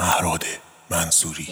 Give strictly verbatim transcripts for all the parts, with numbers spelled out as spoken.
مهراد منصوری.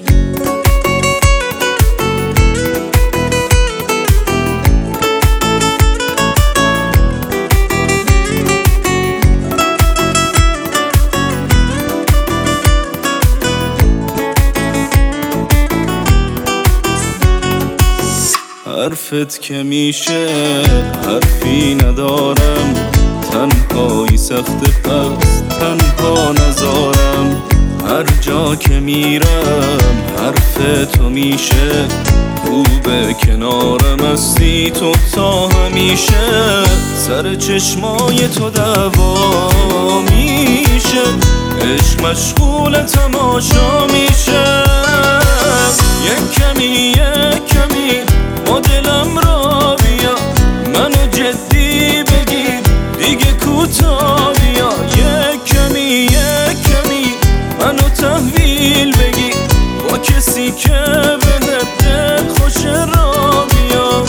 حرفت که میشه حرفی ندارم، تنهایی سخت پس تنها نزارم. هر جا که میرم حرف تو میشه، خوبه کنارم هستی تو تا همیشه. سر چشمای تو دعوا میشه، عشق مشغول تماشا میشه. یک کمی یک کمی با دلم را بیا، منو جدی بگیر دیگه کوتاه بیا. یک کمی یک کمی منو تحویل بگیر، با کسی که بهت دل خوش را بیا.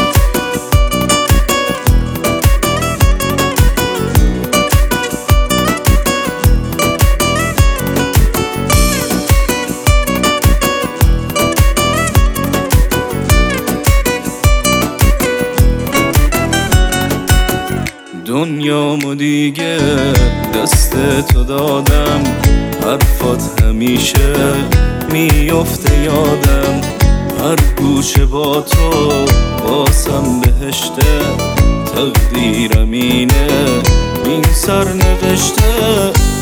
دنیامو دیگه دست تو دادم، حرفات همیشه میفته یادم. هر گوشه با تو واسم بهشته، تقدیرم اینه این سر نوشته.